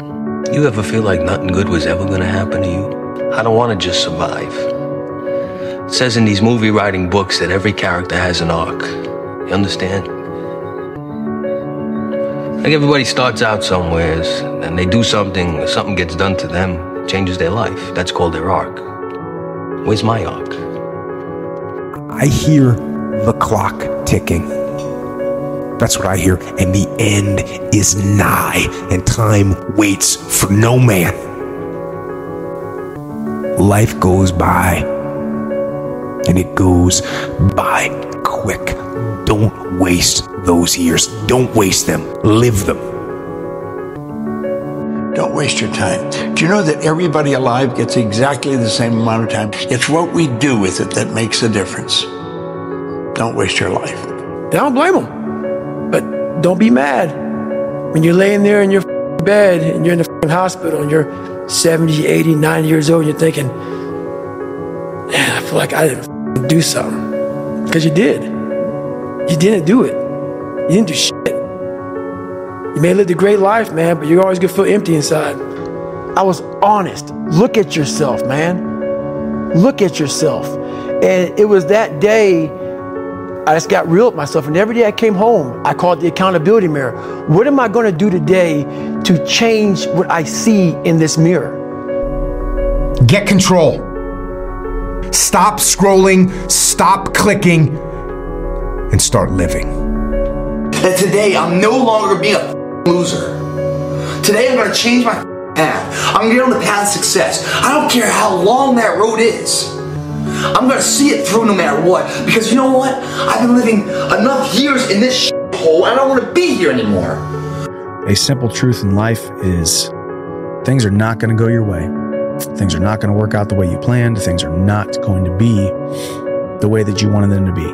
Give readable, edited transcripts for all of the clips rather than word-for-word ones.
You ever feel like nothing good was ever gonna happen to you? I don't wanna just survive. It says in these movie writing books that every character has an arc. You understand? Like everybody starts out somewheres, and they do something, or something gets done to them, changes their life. That's called their arc. Where's my arc? I hear the clock ticking. That's what I hear. And the end is nigh, and time waits for no man. Life goes by, and it goes by quick. Don't waste those years. Don't waste them. Live them. Don't waste your time. Do you know that everybody alive gets exactly the same amount of time? It's what we do with it that makes a difference. Don't waste your life. I don't blame them. But don't be mad when you're laying there in your bed and you're in the hospital and you're 70, 80, 90 years old and you're thinking, man, I feel like I didn't do something. Because you did. You didn't do it. You didn't do shit. You may have lived a great life, man, but you're always going to feel empty inside. I was honest. Look at yourself, man. Look at yourself. And it was that day I just got real with myself. And every day I came home, I called the accountability mirror. What am I going to do today to change what I see in this mirror? Get control. Stop scrolling, stop clicking, and start living. That today I'm no longer being a loser. Today I'm going to change my path. I'm going to get on the path of success. I don't care how long that road is. I'm going to see it through no matter what. Because you know what? I've been living enough years in this hole. I don't want to be here anymore. A simple truth in life is things are not going to go your way. Things are not going to work out the way you planned. Things are not going to be the way that you wanted them to be.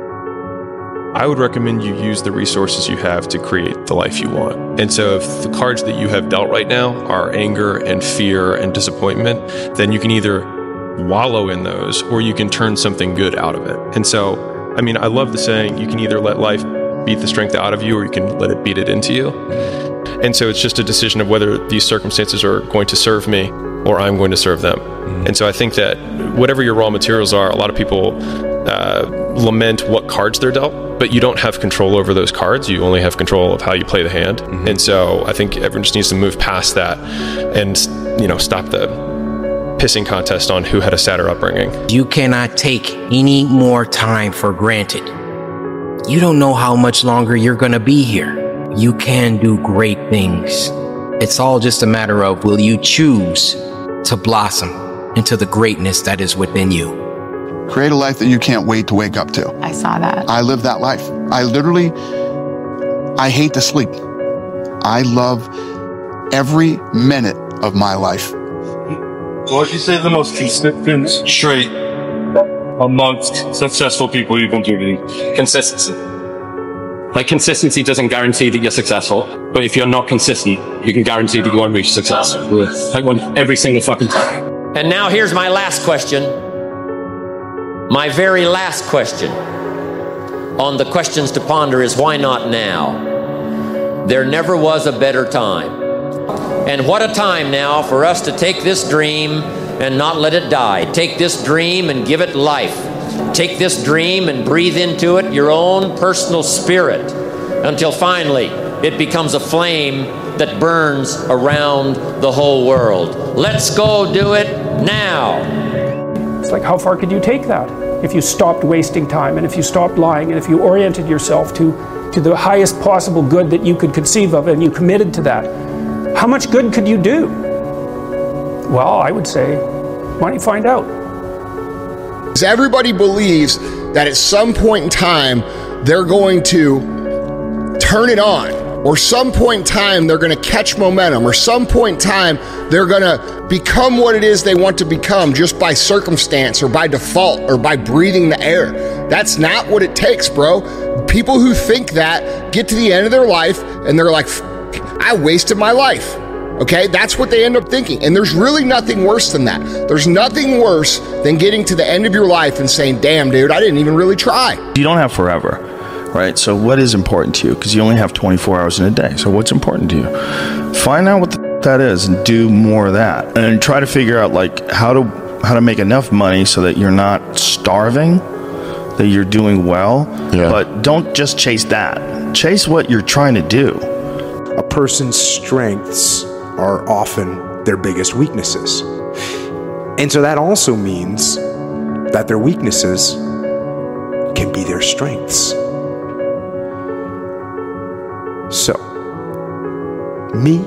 I would recommend you use the resources you have to create the life you want. And so if the cards that you have dealt right now are anger and fear and disappointment, then you can either wallow in those or you can turn something good out of it. And so, I mean, I love the saying, you can either let life beat the strength out of you or you can let it beat it into you. And so it's just a decision of whether these circumstances are going to serve me or I'm going to serve them. And so I think that whatever your raw materials are, a lot of people lament what cards they're dealt, but you don't have control over those cards. You only have control of how you play the hand. And so I think everyone just needs to move past that and, you know, stop the pissing contest on who had a sadder upbringing. You cannot take any more time for granted. You don't know how much longer you're going to be here. You can do great things. It's all just a matter of, will you choose to blossom into the greatness that is within you? Create a life that you can't wait to wake up to. I saw that. I live that life. I hate to sleep. I love every minute of my life. What would you say the most consistent trait amongst successful people you can do? Consistency. Like, consistency doesn't guarantee that you're successful, but if you're not consistent, you can guarantee that you won't reach success. Like, one every single fucking time. And now here's my last question. My very last question on the questions to ponder is, why not now? There never was a better time. And what a time now for us to take this dream and not let it die. Take this dream and give it life. Take this dream and breathe into it your own personal spirit until finally it becomes a flame that burns around the whole world. Let's go do it now. It's like, how far could you take that if you stopped wasting time and if you stopped lying and if you oriented yourself to the highest possible good that you could conceive of and you committed to that? How much good could you do? Well, I would say, why don't you find out? Everybody believes that at some point in time, they're going to turn it on, or some point in time, they're going to catch momentum, or some point in time, they're going to become what it is they want to become just by circumstance or by default or by breathing the air. That's not what it takes, bro. People who think that get to the end of their life and they're like, I wasted my life. Okay, that's what they end up thinking. And there's really nothing worse than that. There's nothing worse than getting to the end of your life and saying, damn, dude, I didn't even really try. You don't have forever, right? So what is important to you? Because you only have 24 hours in a day. So what's important to you? Find out what the that is and do more of that. And try to figure out like how to make enough money so that you're not starving, that you're doing well. Yeah. But don't just chase that. Chase what you're trying to do. A person's strengths are often their biggest weaknesses. And so that also means that their weaknesses can be their strengths. So, me,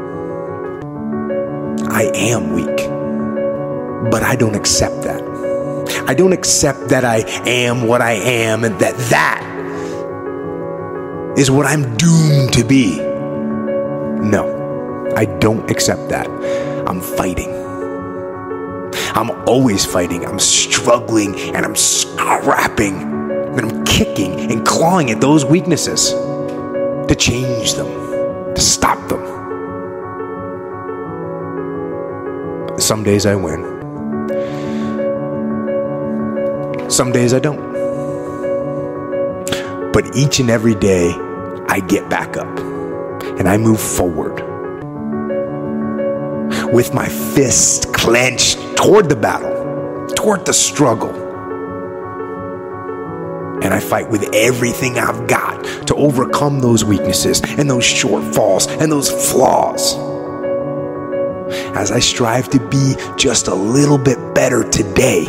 I am weak, but I don't accept that. I don't accept that I am what I am and that is what I'm doomed to be. No, I don't accept that. I'm fighting. I'm always fighting. I'm struggling and I'm scrapping and I'm kicking and clawing at those weaknesses to change them, to stop them. Some days I win. Some days I don't. But each and every day, I get back up and I move forward with my fist clenched toward the battle, toward the struggle. And I fight with everything I've got to overcome those weaknesses and those shortfalls and those flaws, as I strive to be just a little bit better today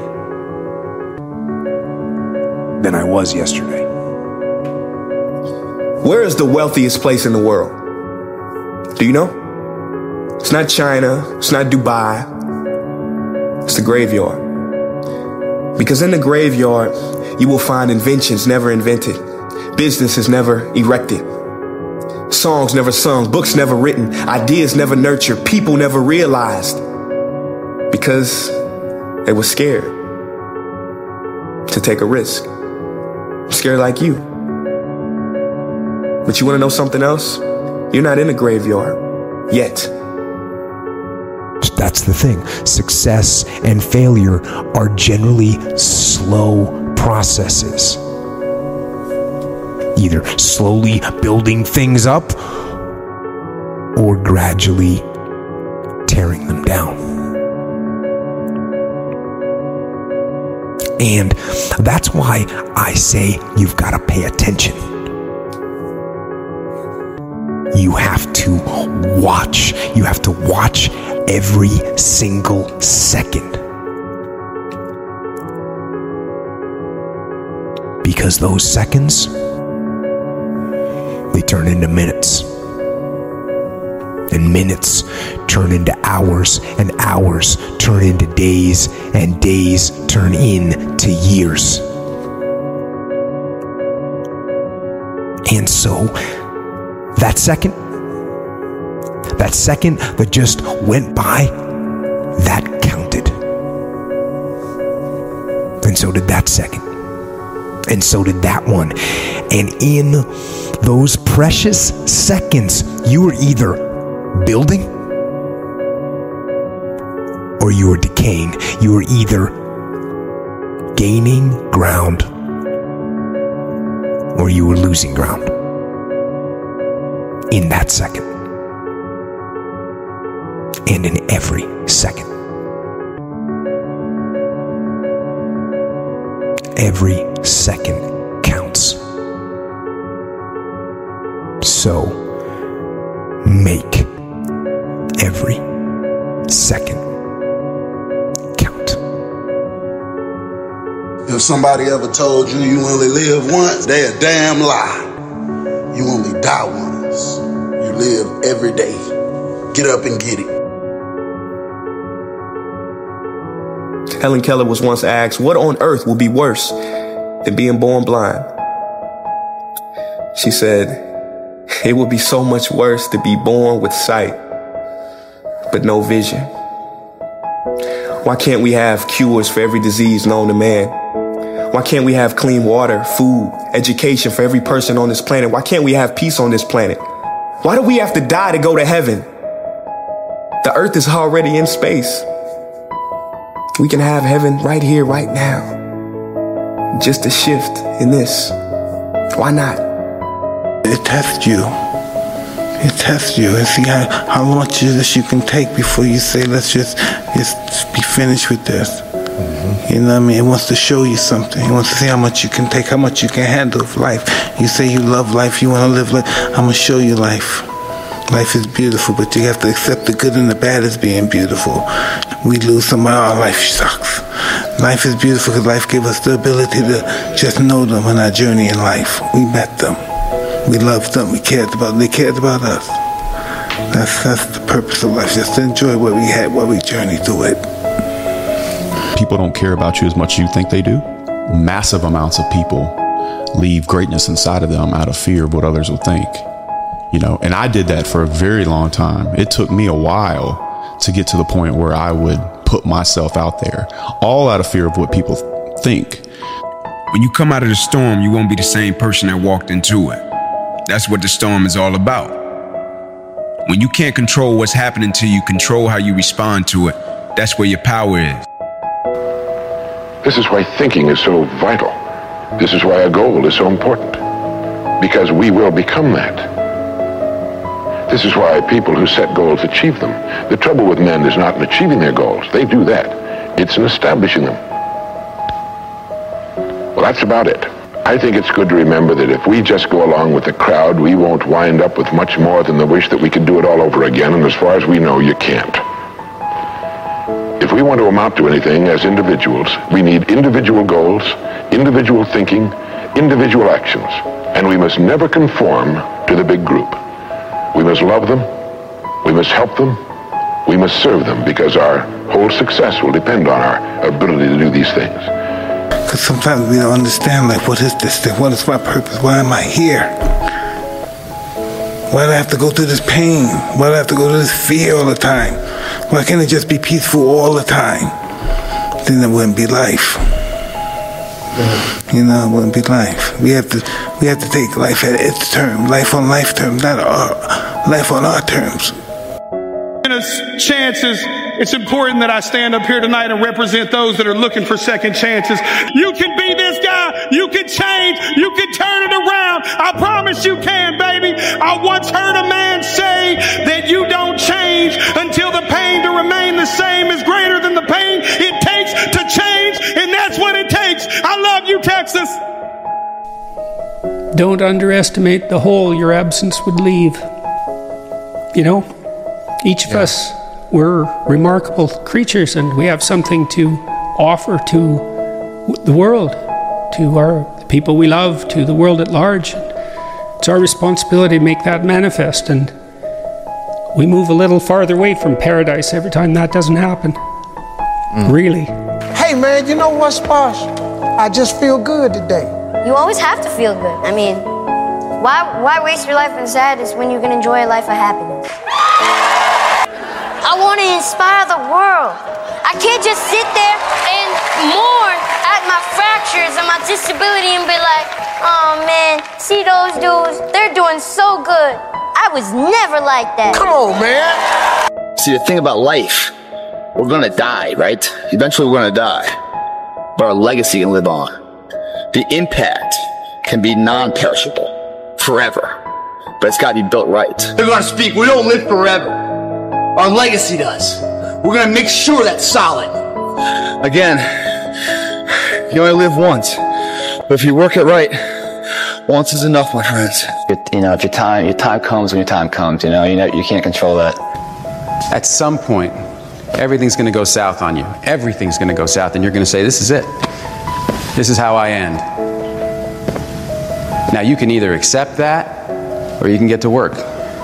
than I was yesterday. Where is the wealthiest place in the world? Do you know? It's not China, it's not Dubai, it's the graveyard. Because in the graveyard, you will find inventions never invented, businesses never erected, songs never sung, books never written, ideas never nurtured, people never realized, because they were scared to take a risk. Scared like you. But you want to know something else? You're not in a graveyard yet. That's the thing. Success and failure are generally slow processes. Either slowly building things up or gradually tearing them down. And that's why I say you've got to pay attention. You have to watch. You have to watch every single second. Because those seconds, they turn into minutes. And minutes turn into hours, and hours turn into days, and days turn into years. And so, that second that just went by, that counted. And so did that second. And so did that one. And in those precious seconds, you were either building or you were decaying. You were either gaining ground or you were losing ground. In that second. And in every second. Every second counts. So, make every second count. If somebody ever told you you only live once, they a damn lie. You only die once. You live every day. Get up and get it. Helen Keller was once asked, what on earth will be worse than being born blind? She said, it would be so much worse to be born with sight, but no vision. Why can't we have cures for every disease known to man? Why can't we have clean water, food, education for every person on this planet? Why can't we have peace on this planet? Why do we have to die to go to heaven? The earth is already in space. We can have heaven right here, right now. Just a shift in this. Why not? It tests you. It tests you and see how much of this you can take before you say, let's just be finished with this. You know what I mean? It wants to show you something. It wants to see how much you can take, how much you can handle of life. You say you love life, you want to live life. I'm going to show you life. Life is beautiful, but you have to accept the good and the bad as being beautiful. We lose somebody, our life sucks. Life is beautiful because life gave us the ability to just know them on our journey in life. We met them. We loved them. We cared about them. They cared about us. That's the purpose of life, just to enjoy what we had while we journeyed through it. People don't care about you as much as you think they do. Massive amounts of people leave greatness inside of them out of fear of what others will think. You know, and I did that for a very long time. It took me a while to get to the point where I would put myself out there, all out of fear of what people think. When you come out of the storm, you won't be the same person that walked into it. That's what the storm is all about. When you can't control what's happening to you, control how you respond to it. That's where your power is. This is why thinking is so vital. This is why a goal is so important. Because we will become that. This is why people who set goals achieve them. The trouble with men is not in achieving their goals. They do that. It's in establishing them. Well, that's about it. I think it's good to remember that if we just go along with the crowd, we won't wind up with much more than the wish that we could do it all over again, and as far as we know, you can't. If we want to amount to anything as individuals, we need individual goals, individual thinking, individual actions, and we must never conform to the big group. We must love them, we must help them, we must serve them, because our whole success will depend on our ability to do these things. Because sometimes we don't understand, like, what is this thing? What is my purpose? Why am I here? Why do I have to go through this pain? Why do I have to go through this fear all the time? Why can't it just be peaceful all the time? Then it wouldn't be life. You know, it wouldn't be life. We have to take life at its term, life on life terms, not life on our terms. Chances, it's important that I stand up here tonight and represent those that are looking for second chances. You can be this guy, you can change, you can turn it around. I promise you can, baby. I once heard a man say that you don't change until the pain to remain the same is greater than the pain it takes to change, and that's what it takes. I love you, Texas. Don't underestimate the hole your absence would leave. You know, each of us, we're remarkable creatures, and we have something to offer to the world, to the people we love, to the world at large. It's our responsibility to make that manifest, and we move a little farther away from paradise every time that doesn't happen. Really. Hey man, you know what, Sposh? I just feel good today. You always have to feel good. I mean, why waste your life in sadness when you can enjoy a life of happiness? I want to inspire the world. I can't just sit there and mourn at my fractures and my disability and be like, oh man, see those dudes, they're doing so good. I was never like that. Come on, man. See, the thing about life, we're gonna die, right? Eventually we're gonna die. But our legacy can live on. The impact can be non-perishable, forever. But it's gotta be built right. They're gonna speak, we don't live forever. Our legacy does. We're gonna make sure that's solid. Again, you only live once. But if you work it right, once is enough, my friends. You know, if your time comes when your time comes, you can't control that. At some point, everything's gonna go south on you. Everything's gonna go south, and you're gonna say, this is it. This is how I end. Now, you can either accept that, or you can get to work.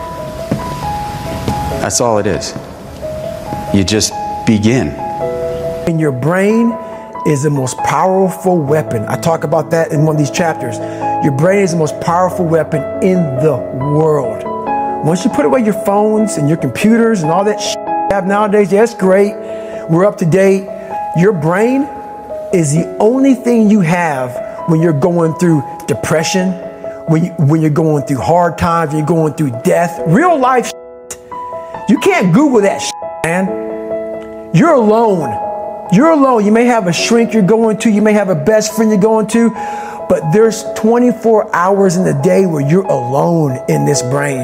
That's all it is. You just begin. And your brain is the most powerful weapon. I talk about that in one of these chapters. Your brain is the most powerful weapon in the world. Once you put away your phones and your computers and all that shit you have nowadays, yeah, that's great. We're up to date. Your brain is the only thing you have when you're going through depression, when you're going through hard times, when you're going through death. Real life shit. You can't Google that shit, man. You're alone. You're alone. You may have a shrink you're going to, you may have a best friend you're going to, but there's 24 hours in the day where you're alone in this brain.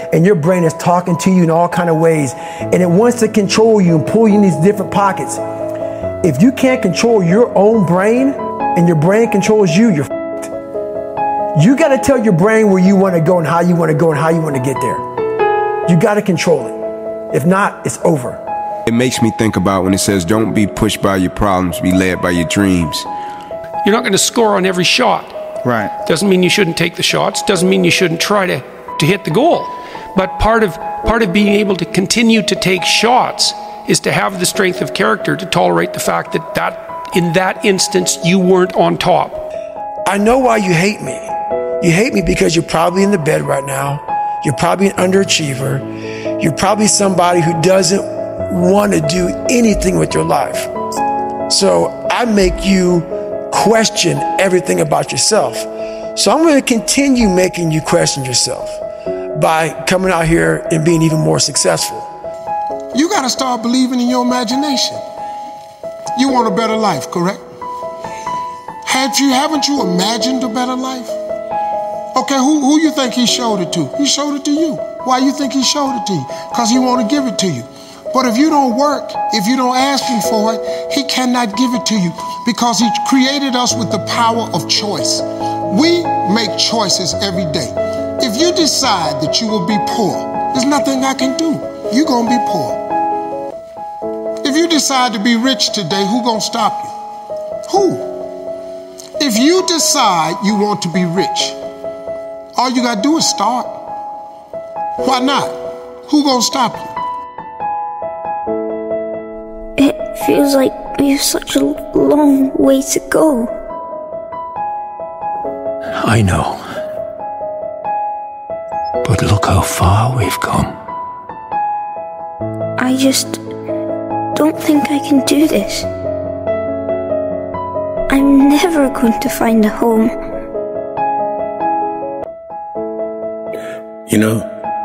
and your brain is talking to you in all kind of ways, and it wants to control you and pull you in these different pockets. If you can't control your own brain and your brain controls you, you're f***ed. You got to tell your brain where you want to go and how you want to go and how you want to get there. You got to control it. If not, it's over. It makes me think about when it says, don't be pushed by your problems, be led by your dreams. You're not going to score on every shot. Right. Doesn't mean you shouldn't take the shots. Doesn't mean you shouldn't try to hit the goal. But part of being able to continue to take shots is to have the strength of character to tolerate the fact that in that instance you weren't on top. I know why you hate me. You hate me because you're probably in the bed right now. You're probably an underachiever. You're probably somebody who doesn't want to do anything with your life. So I make you question everything about yourself. So I'm going to continue making you question yourself by coming out here and being even more successful. You got to start believing in your imagination. You want a better life, correct? Haven't you imagined a better life? Okay, who you think he showed it to? He showed it to you. Why you think he showed it to you? Because he want to give it to you. But if you don't work, if you don't ask him for it, he cannot give it to you because he created us with the power of choice. We make choices every day. If you decide that you will be poor, there's nothing I can do. You're going to be poor. If you decide to be rich today, who's going to stop you? Who? If you decide you want to be rich, all you got to do is start. Why not? Who's going to stop you? It feels like we have such a long way to go. I know. But look how far we've come. I just don't think I can do this. I'm never going to find a home. You know,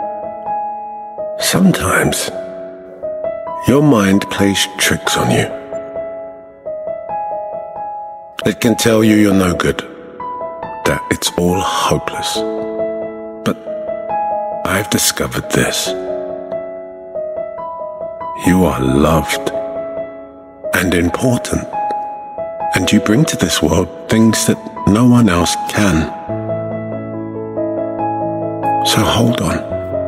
sometimes your mind plays tricks on you. It can tell you you're no good, that it's all hopeless. But I've discovered this. You are loved and important, and you bring to this world things that no one else can. So hold on.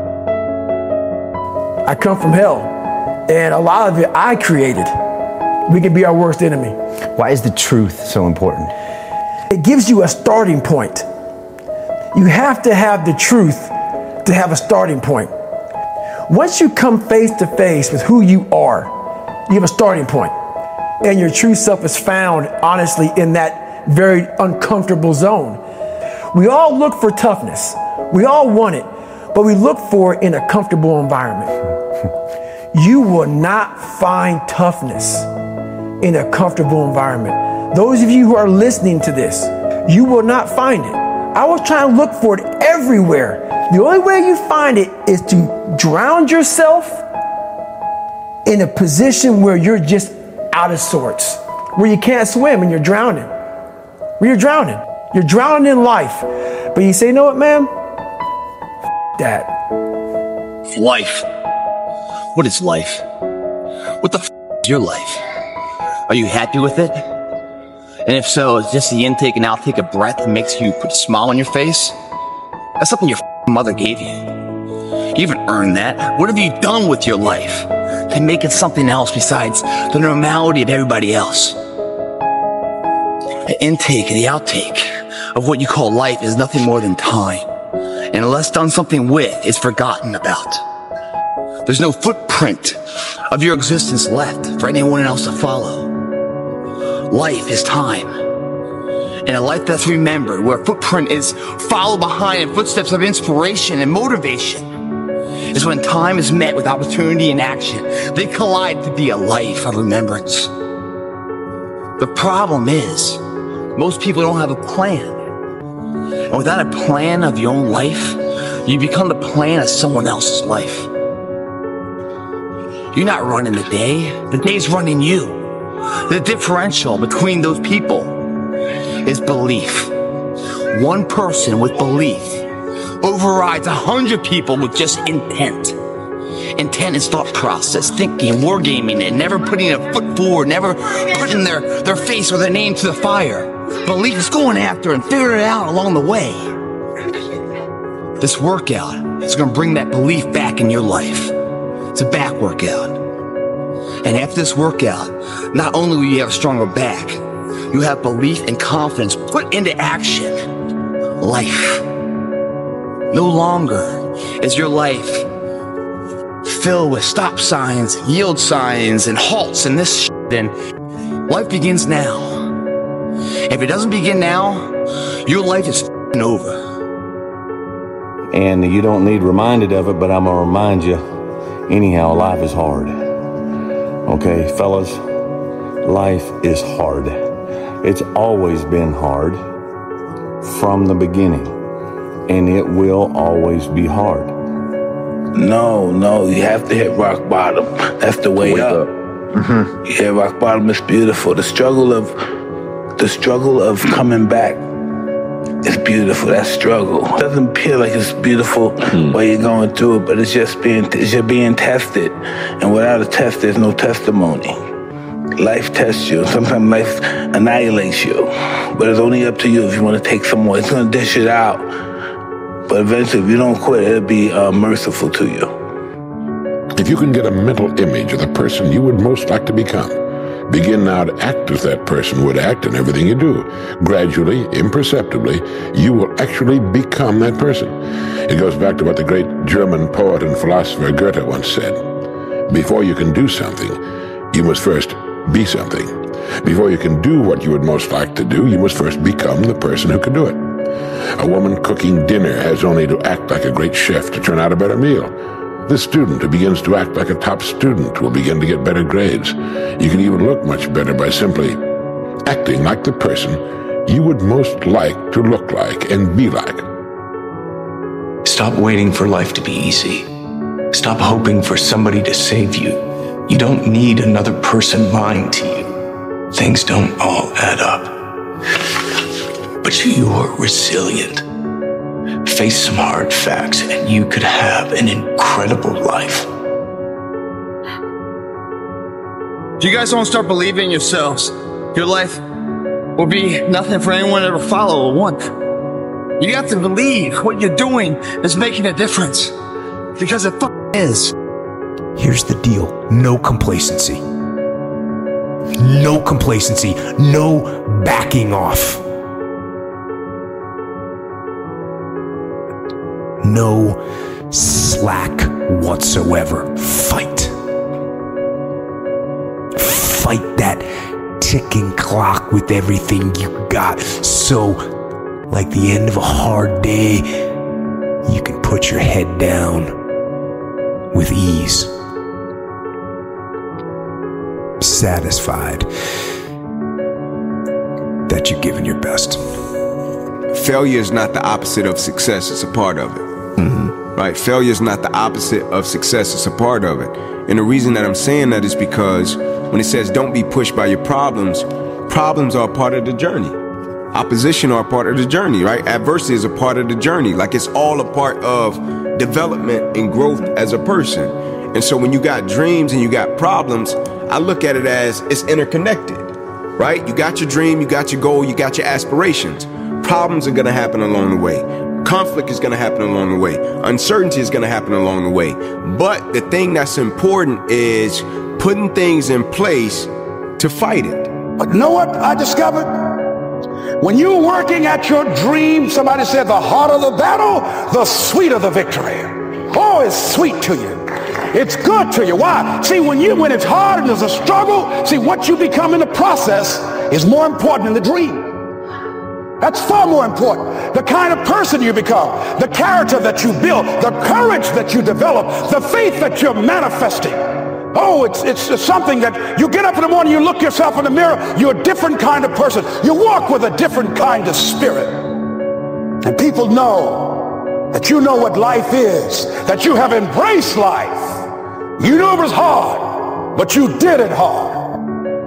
I come from hell, and a lot of it I created. We can be our worst enemy. Why is the truth so important? It gives you a starting point. You have to have the truth to have a starting point. Once you come face to face with who you are, you have a starting point. And your true self is found, honestly, in that very uncomfortable zone. We all look for toughness. We all want it, but we look for it in a comfortable environment. You will not find toughness in a comfortable environment. Those of you who are listening to this, you will not find it. I was trying to look for it everywhere. The only way you find it is to drown yourself in a position where you're just out of sorts, where you can't swim and you're drowning. Where you're drowning. You're drowning in life. But you say, you know what, man? That. Life. What is life? What the is your life? Are you happy with it? And if so, is just the intake and outtake of breath that makes you put a smile on your face? That's something your mother gave you. You haven't earned that. What have you done with your life to make it something else besides the normality of everybody else? The intake and the outtake of what you call life is nothing more than time. And unless done something with, it's forgotten about. There's no footprint of your existence left for anyone else to follow. Life is time. And a life that's remembered, where footprint is followed behind in footsteps of inspiration and motivation, is when time is met with opportunity and action. They collide to be a life of remembrance. The problem is, most people don't have a plan. And without a plan of your own life, you become the plan of someone else's life. You're not running the day. The day's running you. The differential between those people is belief. One person with belief overrides 100 people with just intent. Intent is thought process, thinking, wargaming it, never putting a foot forward, never putting their face or their name to the fire. Belief is going after and figuring it out along the way. This workout is going to bring that belief back in your life. It's a back workout. And after this workout, not only will you have a stronger back, you have belief and confidence put into action. Life. No longer is your life filled with stop signs, yield signs, and halts and this shit. And life begins now. If it doesn't begin now, your life is f***ing over. And you don't need reminded of it, but I'm gonna remind you, anyhow, life is hard. Okay, fellas, life is hard. It's always been hard from the beginning, and it will always be hard. No, you have to hit rock bottom. That's the way up. Yeah, rock bottom is beautiful. The struggle of coming back is beautiful. That struggle doesn't appear like it's beautiful while you're going through it, but it's you're being tested, and without a test, there's no testimony. Life tests you. Sometimes life annihilates you, but it's only up to you if you want to take some more. It's gonna dish it out, but eventually, if you don't quit, it'll be merciful to you. If you can get a mental image of the person you would most like to become, begin now to act as that person would act in everything you do. Gradually, imperceptibly, you will actually become that person. It goes back to what the great German poet and philosopher Goethe once said. Before you can do something, you must first be something. Before you can do what you would most like to do, you must first become the person who can do it. A woman cooking dinner has only to act like a great chef to turn out a better meal. The student who begins to act like a top student will begin to get better grades. You can even look much better by simply acting like the person you would most like to look like and be like. Stop waiting for life to be easy. Stop hoping for somebody to save you. You don't need another person lying to you. Things don't all add up. But you're resilient. Face some hard facts and you could have an incredible life. If you guys don't start believing in yourselves, your life will be nothing for anyone to ever follow or want. You have to believe what you're doing is making a difference. Because it is. Here's the deal. No complacency. No complacency. No backing off. No slack whatsoever. Fight. Fight that ticking clock with everything you got. So, like the end of a hard day, you can put your head down with ease. Satisfied that you've given your best. Failure is not the opposite of success, it's a part of it. Right? Failure is not the opposite of success, it's a part of it. And the reason that I'm saying that is because when it says don't be pushed by your problems, problems are a part of the journey. Opposition are a part of the journey, right? Adversity is a part of the journey. Like it's all a part of development and growth as a person. And so when you got dreams and you got problems, I look at it as it's interconnected, right? You got your dream, you got your goal, you got your aspirations. Problems are gonna happen along the way. Conflict is gonna happen along the way. Uncertainty is gonna happen along the way. But the thing that's important is putting things in place to fight it. But you know what I discovered? When you're working at your dream, somebody said the harder the battle, the sweeter the victory. Oh, it's sweet to you. It's good to you. Why? See, when it's hard and there's a struggle, see, what you become in the process is more important than the dream. That's far more important. The kind of person you become, the character that you build, the courage that you develop, the faith that you're manifesting. Oh, it's something that you get up in the morning, you look yourself in the mirror, you're a different kind of person. You walk with a different kind of spirit. And people know that you know what life is, that you have embraced life. You knew it was hard, but you did it hard.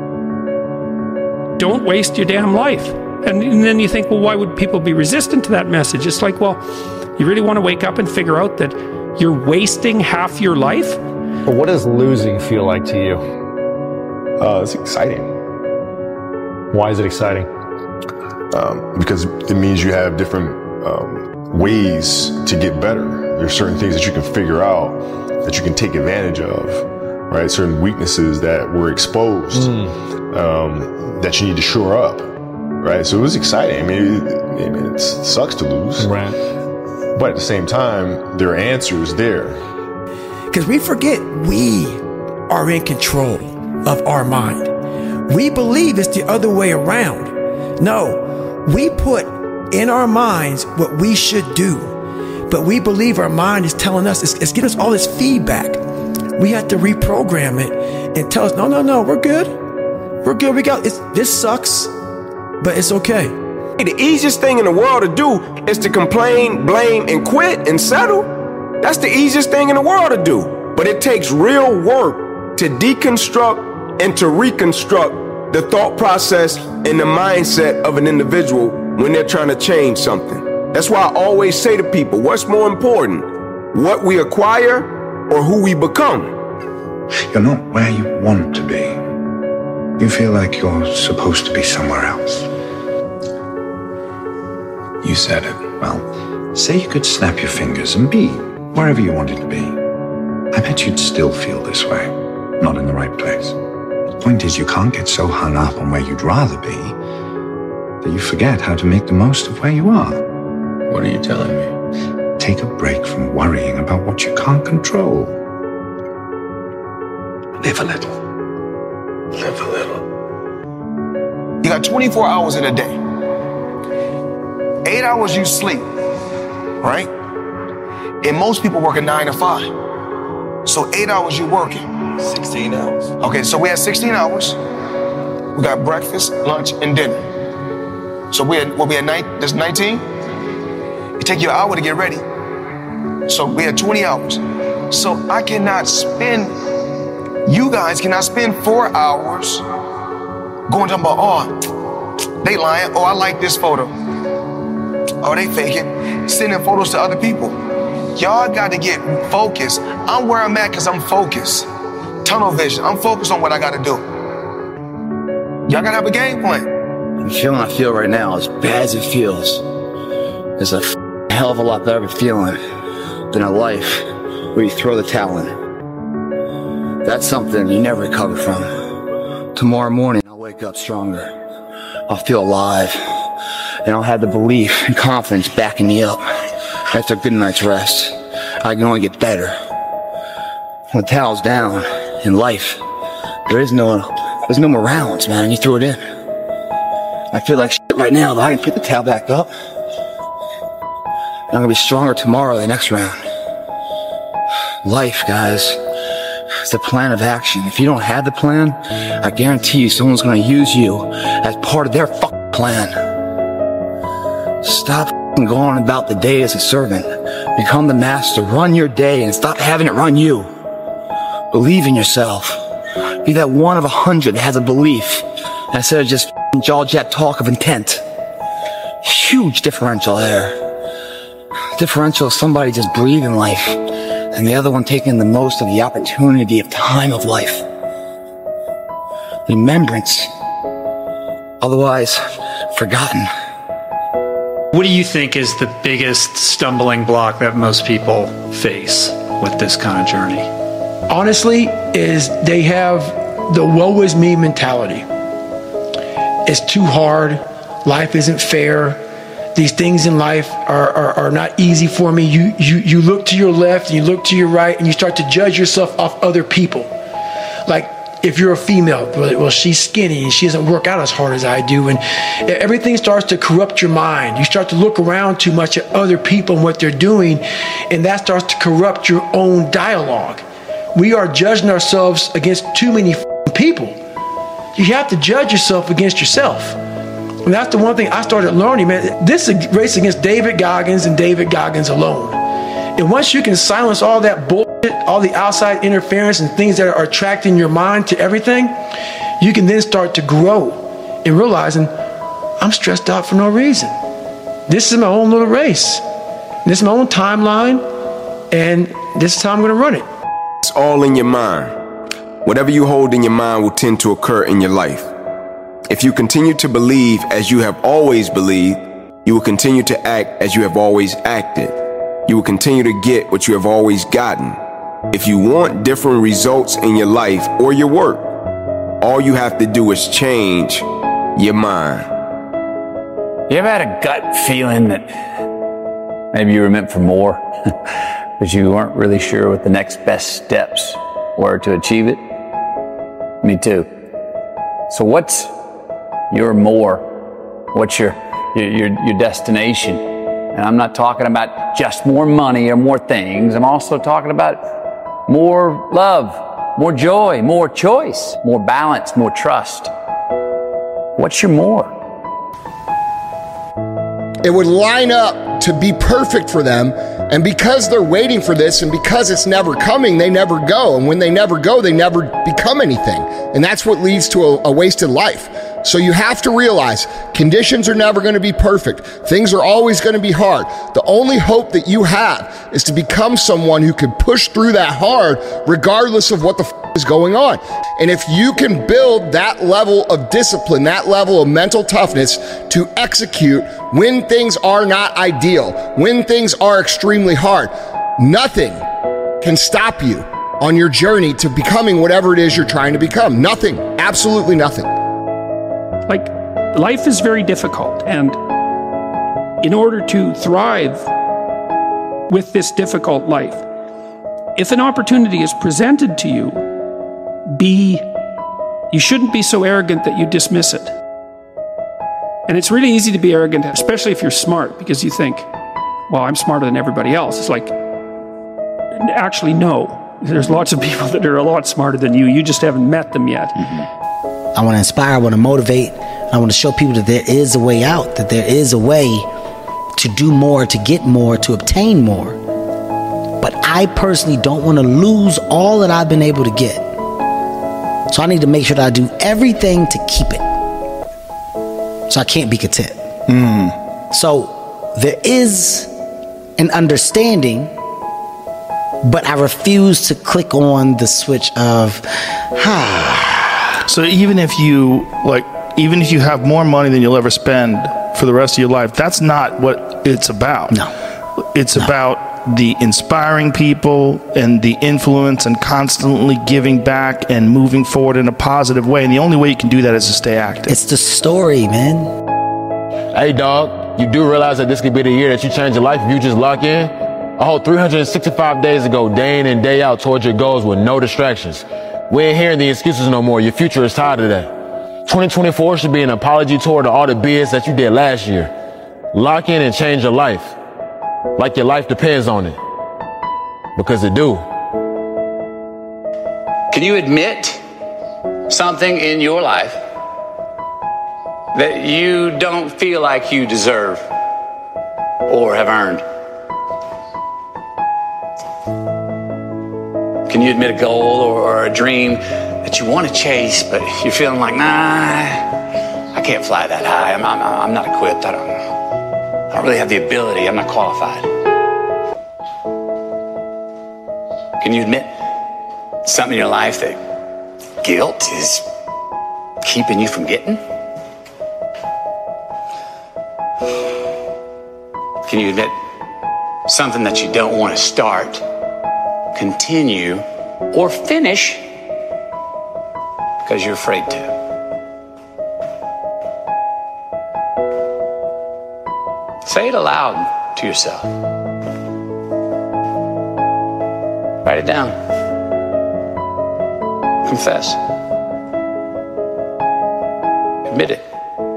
Don't waste your damn life. And then you think, well, why would people be resistant to that message? It's like, well, You really want to wake up and figure out that you're wasting half your life? But what does losing feel like to you? It's exciting. Why is it exciting? Because it means you have different ways to get better. There's certain things that you can figure out, that you can take advantage of, right? Certain weaknesses that were exposed, that you need to shore up, right? So it was exciting. I mean, it sucks to lose. Right. But at the same time, there are answers there. Because we forget we are in control of our mind. We believe it's the other way around. No, we put in our minds what we should do. But we believe our mind is telling us, it's giving us all this feedback. We have to reprogram it and tell us, no, we're good. We're good. This sucks, but it's okay. The easiest thing in the world to do is to complain, blame, and quit and settle. That's the easiest thing in the world to do. But it takes real work to deconstruct and to reconstruct the thought process and the mindset of an individual when they're trying to change something. That's why I always say to people, what's more important, what we acquire or who we become? You're not where you want to be. You feel like you're supposed to be somewhere else. You said it. Well, say you could snap your fingers and be wherever you wanted to be. I bet you'd still feel this way. Not in the right place. The point is, you can't get so hung up on where you'd rather be that you forget how to make the most of where you are. What are you telling me? Take a break from worrying about what you can't control. Live a little. Live a little. You got 24 hours in a day. 8 hours you sleep, right? And most people work a 9 to 5. So 8 hours you working. 16 hours. Okay, so we had 16 hours. We got breakfast, lunch, and dinner. So we had 19? It take you an hour to get ready. So we had 20 hours. So I cannot spend, you guys cannot spend 4 hours going talking about, oh, they lying, oh, I like this photo. Oh, they faking, sending photos to other people. Y'all got to get focused. I'm where I'm at because I'm focused. Tunnel vision. I'm focused on what I got to do. Y'all got to have a game plan. The feeling I feel right now, as bad as it feels, is a hell of a lot better feeling than a life where you throw the towel in. That's something you never recover from. Tomorrow morning, I'll wake up stronger. I'll feel alive. And I'll have the belief and confidence backing me up. After a good night's rest, I can only get better. When the towel's down in life, there's no more rounds, man, and you throw it in. I feel like shit right now, but I can pick the towel back up. And I'm gonna be stronger tomorrow, the next round. Life, guys, it's a plan of action. If you don't have the plan, I guarantee you someone's gonna use you as part of their fucking plan. Stop going on about the day as a servant. Become the master. Run your day and stop having it run you. Believe in yourself. Be that one of 100 that has a belief instead of just jaw-jack talk of intent. Huge differential there. Differential is somebody just breathing life and the other one taking the most of the opportunity of time of life. Remembrance. Otherwise, forgotten. What do you think is the biggest stumbling block that most people face with this kind of journey? Honestly, is they have the woe is me mentality. It's too hard. Life isn't fair. These things in life are not easy for me. You look to your left and you look to your right and you start to judge yourself off other people. Like, if you're a female, well, she's skinny and she doesn't work out as hard as I do. And everything starts to corrupt your mind. You start to look around too much at other people and what they're doing, and that starts to corrupt your own dialogue. We are judging ourselves against too many people. You have to judge yourself against yourself. And that's the one thing I started learning, man. This is a race against David Goggins and David Goggins alone. And once you can silence all that bullshit, all the outside interference and things that are attracting your mind to everything, you can then start to grow in realizing I'm stressed out for no reason. This is my own little race. This is my own timeline, and this is how I'm going to run it. It's all in your mind. Whatever you hold in your mind will tend to occur in your life. If you continue to believe as you have always believed, you will continue to act as you have always acted. You will continue to get what you have always gotten. If you want different results in your life or your work, all you have to do is change your mind. You ever had a gut feeling that maybe you were meant for more, but you weren't really sure what the next best steps were to achieve it? Me too. So what's your more? What's your destination? And I'm not talking about just more money or more things. I'm also talking about more love, more joy, more choice, more balance, more trust. What's your more? It would line up to be perfect for them. And because they're waiting for this and because it's never coming, they never go. And when they never go, they never become anything. And that's what leads to a wasted life. So you have to realize conditions are never going to be perfect. Things are always going to be hard. The only hope that you have is to become someone who can push through that hard regardless of what the is going on. And if you can build that level of discipline, that level of mental toughness to execute when things are not ideal, when things are extremely hard, nothing can stop you on your journey to becoming whatever it is you're trying to become. Nothing, absolutely nothing. Like, life is very difficult, and in order to thrive with this difficult life, if an opportunity is presented to you, you shouldn't be so arrogant that you dismiss it. And it's really easy to be arrogant, especially if you're smart, because you think, well, I'm smarter than everybody else. It's like, actually, no. There's lots of people that are a lot smarter than you. You just haven't met them yet. I want to inspire, I want to motivate, I want to show people that there is a way out, that there is a way to do more, to get more, to obtain more. But I personally don't want to lose all that I've been able to get. So I need to make sure that I do everything to keep it. So I can't be content. So there is an understanding, but I refuse to click on the switch of, So even if you have more money than you'll ever spend for the rest of your life, that's not what it's about. No. It's about the inspiring people and the influence and constantly giving back and moving forward in a positive way. And the only way you can do that is to stay active. It's the story, man. Hey, dog, you do realize that this could be the year that you change your life if you just lock in? A whole 365 days ago, day in and day out towards your goals with no distractions. We ain't hearing the excuses no more. Your future is tied to that. 2024 should be an apology toward all the BS that you did last year. Lock in and change your life. Like your life depends on it. Because it do. Can you admit something in your life that you don't feel like you deserve or have earned? Can you admit a goal or a dream that you want to chase, but you're feeling like, nah, I can't fly that high. I'm not equipped. I don't really have the ability. I'm not qualified. Can you admit something in your life that guilt is keeping you from getting? Can you admit something that you don't want to start, continue, or finish because you're afraid to? Say it aloud to yourself. Write it down. Confess. Admit it.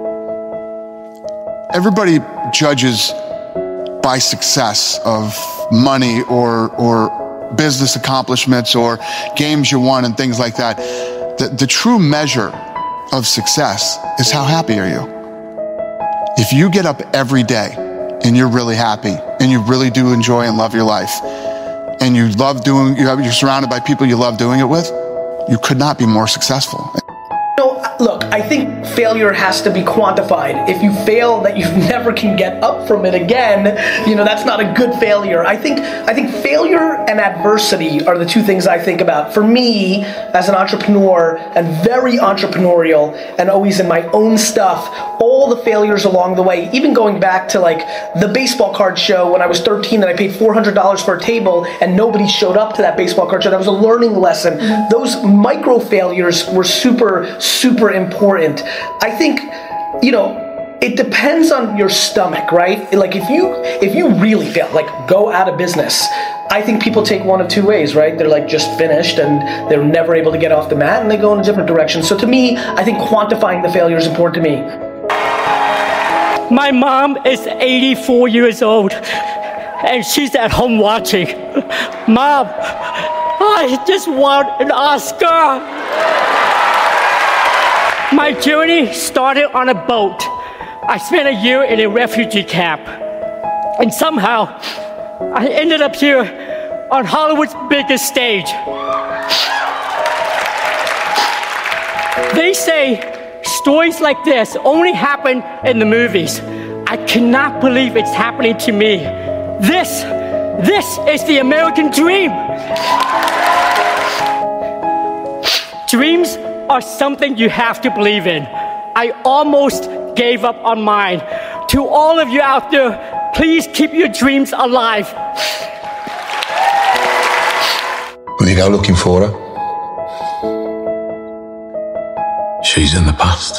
Everybody judges by success of money or business accomplishments or games you won and things like that. The true measure of success is how happy are you? If you get up every day and you're really happy and you really do enjoy and love your life and you're surrounded by people you love doing it with, you could not be more successful. Look, I think failure has to be quantified. If you fail that you never can get up from it again, that's not a good failure. I think failure and adversity are the two things I think about. For me, as an entrepreneur and very entrepreneurial and always in my own stuff, all the failures along the way, even going back to like the baseball card show when I was 13 and I paid $400 for a table and nobody showed up to that baseball card show. That was a learning lesson. Those micro failures were super important. I think, it depends on your stomach, right? Like if you really fail, like go out of business, I think people take one of two ways, right? They're like just finished and they're never able to get off the mat and they go in a different direction. So to me, I think quantifying the failure is important to me. My mom is 84 years old and she's at home watching. Mom, I just want an Oscar. My journey started on a boat. I spent a year in a refugee camp. And somehow, I ended up here on Hollywood's biggest stage. They say stories like this only happen in the movies. I cannot believe it's happening to me. This is the American dream. Dreams are something you have to believe in. I almost gave up on mine. To all of you out there, please keep your dreams alive. Will you go looking for her? She's in the past.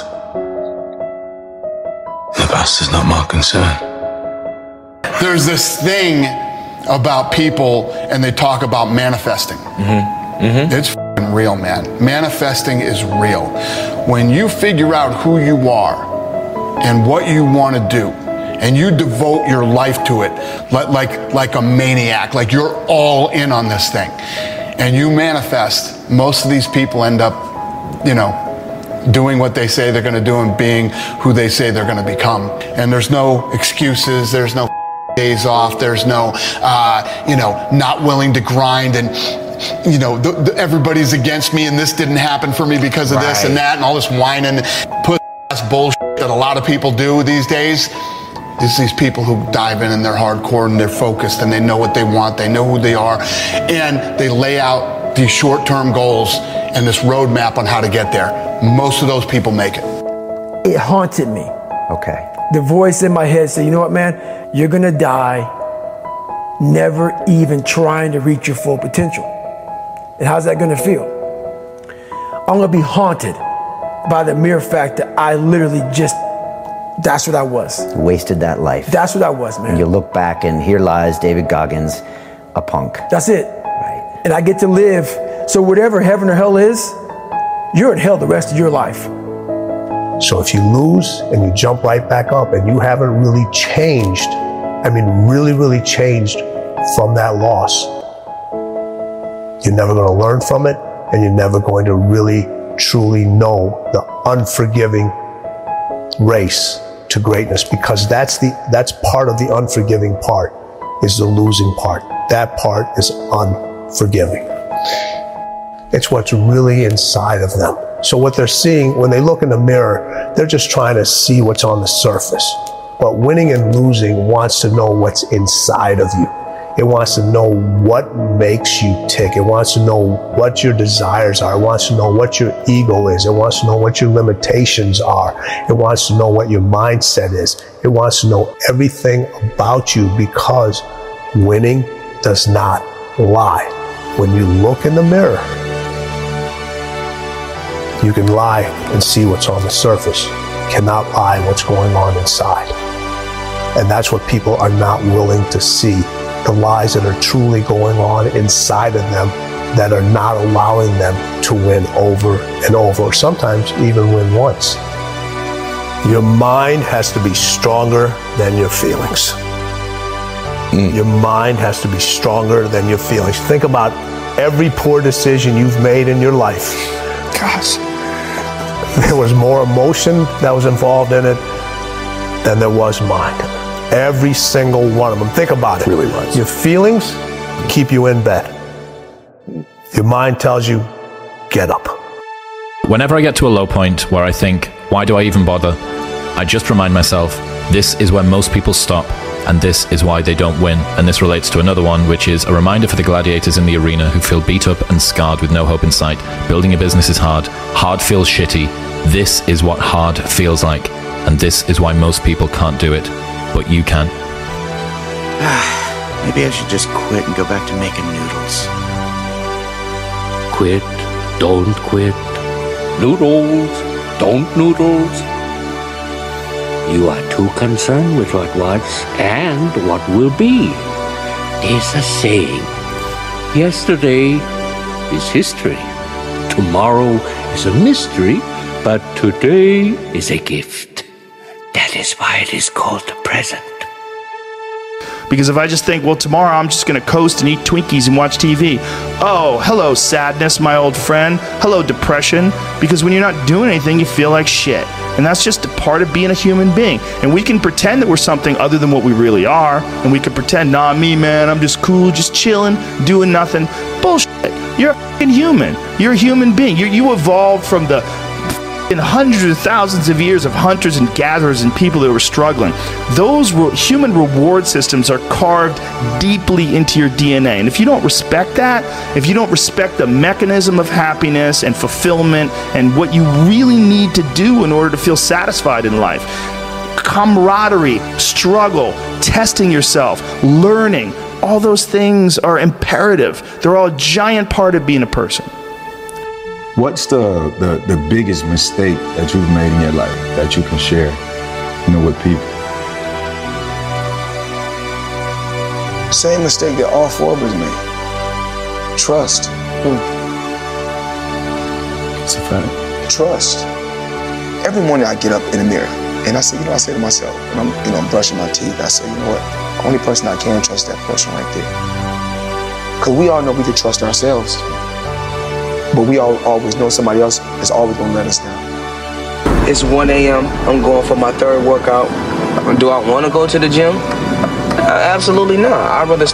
The past is not my concern. There's this thing about people and they talk about manifesting. It's real, man. Manifesting is real. When you figure out who you are and what you want to do, and you devote your life to it like a maniac, like you're all in on this thing, and you manifest, most of these people end up, doing what they say they're going to do and being who they say they're going to become. And there's no excuses, there's no days off, there's no, not willing to grind and everybody's against me and this didn't happen for me because of this and that and all this whining, puss-ass bullshit that a lot of people do these days. It's these people who dive in and they're hardcore and they're focused and they know what they want, they know who they are, and they lay out these short-term goals and this roadmap on how to get there. Most of those people make it. It haunted me. Okay. The voice in my head said, you know what, man? You're gonna die never even trying to reach your full potential. And how's that gonna feel? I'm gonna be haunted by the mere fact that I literally that's what I was. Wasted that life. That's what I was, man. And you look back and here lies David Goggins, a punk. That's it. Right. And I get to live, so whatever heaven or hell is, you're in hell the rest of your life. So if you lose and you jump right back up and you haven't really changed, really changed from that loss, you're never going to learn from it, and you're never going to really, truly know the unforgiving race to greatness, because that's part of the unforgiving part, is the losing part. That part is unforgiving. It's what's really inside of them. So what they're seeing when they look in the mirror, they're just trying to see what's on the surface. But winning and losing wants to know what's inside of you. It wants to know what makes you tick. It wants to know what your desires are. It wants to know what your ego is. It wants to know what your limitations are. It wants to know what your mindset is. It wants to know everything about you, because winning does not lie. When you look in the mirror, you can lie and see what's on the surface. You cannot lie what's going on inside. And that's what people are not willing to see. The lies that are truly going on inside of them that are not allowing them to win over and over, or sometimes even win once. Your mind has to be stronger than your feelings. Your mind has to be stronger than your feelings. Think about every poor decision you've made in your life. Gosh. There was more emotion that was involved in it than there was mind. Every single one of them. Think about it. Really was. Your feelings keep you in bed. Your mind tells you, get up. Whenever I get to a low point where I think, why do I even bother? I just remind myself, this is where most people stop, and this is why they don't win. And this relates to another one, which is a reminder for the gladiators in the arena who feel beat up and scarred with no hope in sight. Building a business is hard. Hard feels shitty. This is what hard feels like. And this is why most people can't do it. But you can. Maybe I should just quit and go back to making noodles. Quit, don't quit. Noodles, don't noodles. You are too concerned with what was and what will be. There's a saying. Yesterday is history. Tomorrow is a mystery, but today is a gift. That is why it is called the present. Because if I just think, well, tomorrow I'm just going to coast and eat Twinkies and watch TV. Oh, hello, sadness, my old friend. Hello, depression. Because when you're not doing anything, you feel like shit. And that's just a part of being a human being. And we can pretend that we're something other than what we really are. And we can pretend, nah, me, man, I'm just cool, just chilling, doing nothing. Bullshit. You're a fucking human. You're a human being. You evolved from the hundreds of thousands of years of hunters and gatherers and people that were struggling. Those human reward systems are carved deeply into your DNA. And if you don't respect that, if you don't respect the mechanism of happiness and fulfillment and what you really need to do in order to feel satisfied in life, camaraderie, struggle, testing yourself, learning, all those things are imperative. They're all a giant part of being a person. What's the biggest mistake that you've made in your life that you can share, with people? Same mistake that all four of us made. Trust. It's a fact. Trust. Every morning I get up in the mirror and I say to myself, when I'm brushing my teeth, I say, you know what? The only person I can trust, that person right there. Because we all know we can trust ourselves. But we always know somebody else is always gonna let us down. It's 1 a.m. I'm going for my third workout. Do I want to go to the gym? Absolutely not. I'd rather,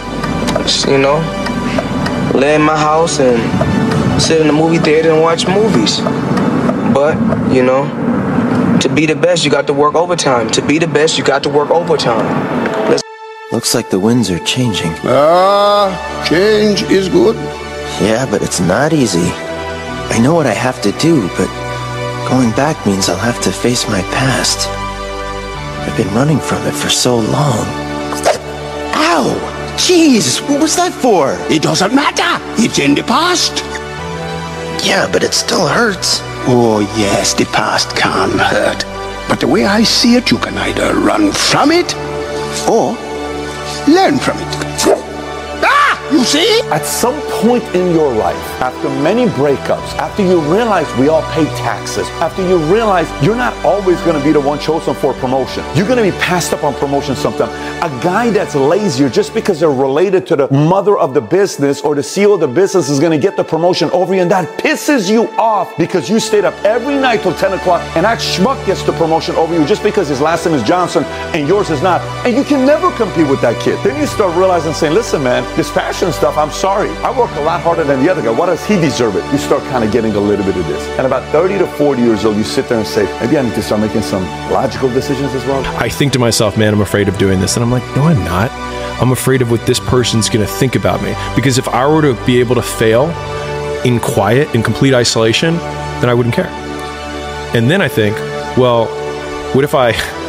lay in my house and sit in the movie theater and watch movies. But, to be the best, you got to work overtime. To be the best, you got to work overtime. Looks like the winds are changing. Change is good. Yeah, but it's not easy. I know what I have to do, but going back means I'll have to face my past. I've been running from it for so long. Ow! Jeez, what was that for? It doesn't matter. It's in the past. Yeah, but it still hurts. Oh, yes, the past can hurt. But the way I see it, you can either run from it or learn from it. You see? At some point in your life, after many breakups, after you realize we all pay taxes, after you realize you're not always going to be the one chosen for promotion, you're going to be passed up on promotion sometime. A guy that's lazier just because they're related to the mother of the business or the CEO of the business is going to get the promotion over you, and that pisses you off because you stayed up every night till 10 o'clock and that schmuck gets the promotion over you just because his last name is Johnson and yours is not. And you can never compete with that kid. Then you start realizing, saying, listen, man, this passion stuff, I'm sorry. I work a lot harder than the other guy. Why does he deserve it? You start kind of getting a little bit of this. And about 30 to 40 years old, you sit there and say, maybe I need to start making some logical decisions as well. I think to myself, man, I'm afraid of doing this. And I'm like, no, I'm not. I'm afraid of what this person's going to think about me. Because if I were to be able to fail in quiet, in complete isolation, then I wouldn't care. And then I think, well, what if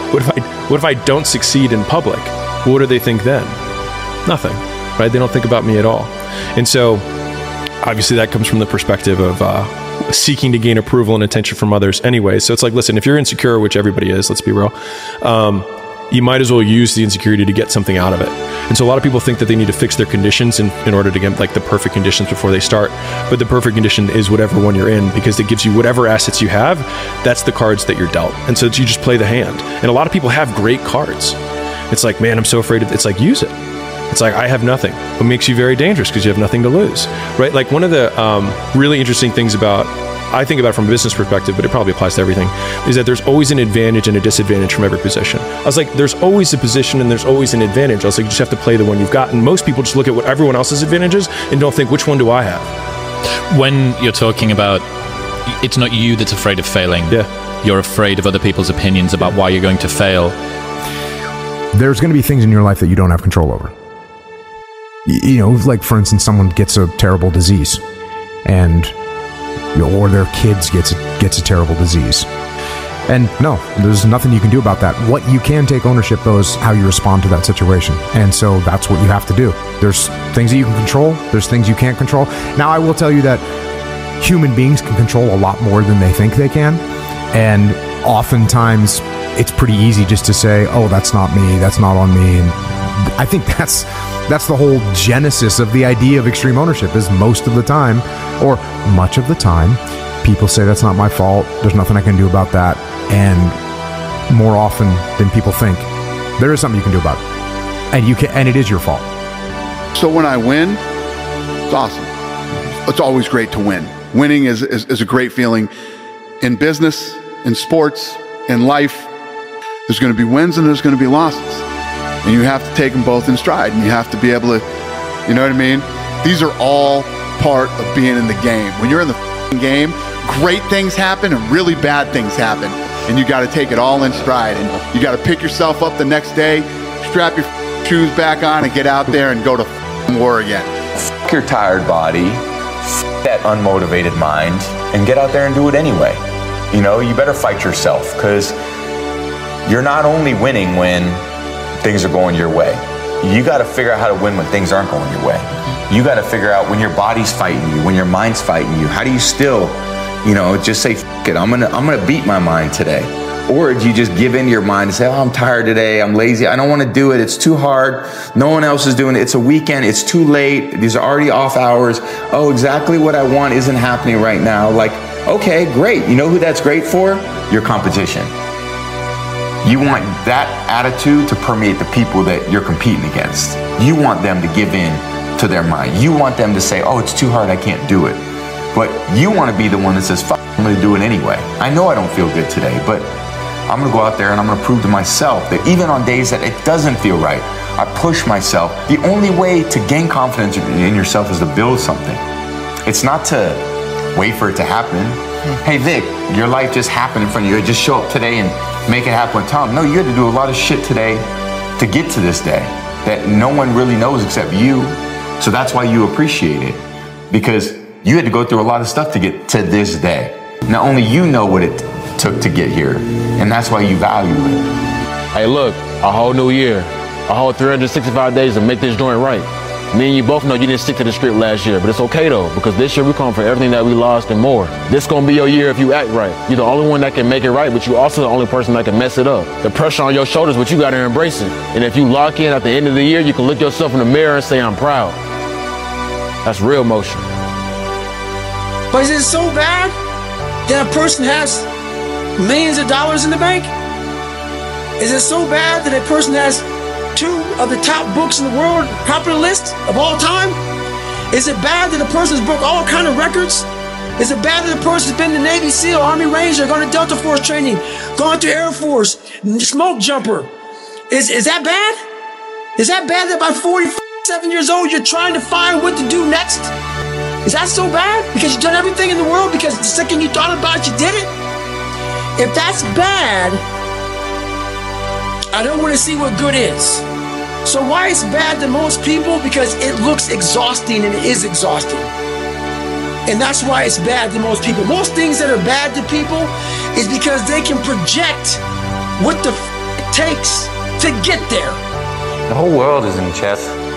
I don't succeed in public? What do they think then? Nothing. Right? They don't think about me at all. And so obviously that comes from the perspective of seeking to gain approval and attention from others anyway. So it's like, listen, if you're insecure, which everybody is, let's be real, you might as well use the insecurity to get something out of it. And so a lot of people think that they need to fix their conditions in order to get like the perfect conditions before they start. But the perfect condition is whatever one you're in, because it gives you whatever assets you have. That's the cards that you're dealt. And so you just play the hand. And a lot of people have great cards. It's like, man, I'm so afraid of, it's like, use it. It's like, I have nothing. What makes you very dangerous because you have nothing to lose, right? Like one of the really interesting things about, I think about it from a business perspective, but it probably applies to everything, is that there's always an advantage and a disadvantage from every position. I was like, there's always a position and there's always an advantage. I was like, you just have to play the one you've got. And most people just look at what everyone else's advantage is and don't think, which one do I have? When you're talking about it's not you that's afraid of failing. Yeah. You're afraid of other people's opinions about why you're going to fail. There's going to be things in your life that you don't have control over. You know, like for instance, someone gets a terrible disease, and or their kids gets a terrible disease. And no, there's nothing you can do about that. What you can take ownership, though, is how you respond to that situation. And so that's what you have to do. There's things that you can control. There's things you can't control. Now, I will tell you that human beings can control a lot more than they think they can. And oftentimes, it's pretty easy just to say, oh, that's not me. That's not on me. And I think that's the whole genesis of the idea of extreme ownership, is most of the time, or much of the time, people say that's not my fault. There's nothing I can do about that. And more often than people think, there is something you can do about it. And you can, and it is your fault. So when I win, it's awesome. It's always great to win. Winning is a great feeling in business, in sports, in life. There's going to be wins and there's going to be losses. And you have to take them both in stride. And you have to be able to, you know what I mean? These are all part of being in the game. When you're in the game, great things happen and really bad things happen. And you got to take it all in stride. And you got to pick yourself up the next day, strap your shoes back on, and get out there and go to war again. F your tired body, f that unmotivated mind, and get out there and do it anyway. You know, you better fight yourself, because you're not only winning when things are going your way. You got to figure out how to win when things aren't going your way. You got to figure out when your body's fighting you, when your mind's fighting you. How do you still, you know, just say, F it, I'm gonna beat my mind today? Or do you just give in to your mind and say, oh, I'm tired today, I'm lazy, I don't want to do it, it's too hard, no one else is doing it, it's a weekend, it's too late, these are already off hours, oh, exactly what I want isn't happening right now. Like, okay, great. You know who that's great for? Your competition. You want that attitude to permeate the people that you're competing against. You want them to give in to their mind. You want them to say, oh, it's too hard, I can't do it. But you want to be the one that says, fuck, I'm going to do it anyway. I know I don't feel good today, but I'm going to go out there and I'm going to prove to myself that even on days that it doesn't feel right, I push myself. The only way to gain confidence in yourself is to build something. It's not to wait for it to happen. Hey, Vic, your life just happened in front of you. Just show up today and make it happen with Tom. No, you had to do a lot of shit today to get to this day that no one really knows except you. So that's why you appreciate it, because you had to go through a lot of stuff to get to this day. Now only you know what it took to get here, and that's why you value it. Hey, look, a whole new year, a whole 365 days to make this joint right. Me and you both know you didn't stick to the script last year, but it's okay though, because this year we come for everything that we lost and more. This gonna be your year if you act right. You're the only one that can make it right, but you also the only person that can mess it up. The pressure on your shoulders, but you gotta embrace it. And if you lock in at the end of the year, you can look yourself in the mirror and say, I'm proud. That's real motion. But is it so bad that a person has millions of dollars in the bank? Is it so bad that a person has 2 of the top books in the world, popular list of all time? Is it bad that a person's broke all kind of records? Is it bad that a person's been in the Navy SEAL, Army Ranger, gone to Delta Force training, gone to Air Force, smoke jumper? Is that bad? Is that bad that by 47 years old you're trying to find what to do next? Is that so bad? Because you've done everything in the world, because the second you thought about it, you did it? If that's bad, I don't want to see what good is. So why it's bad to most people? Because it looks exhausting, and it is exhausting. And that's why it's bad to most people. Most things that are bad to people is because they can project what the it takes to get there. The whole world is in chess.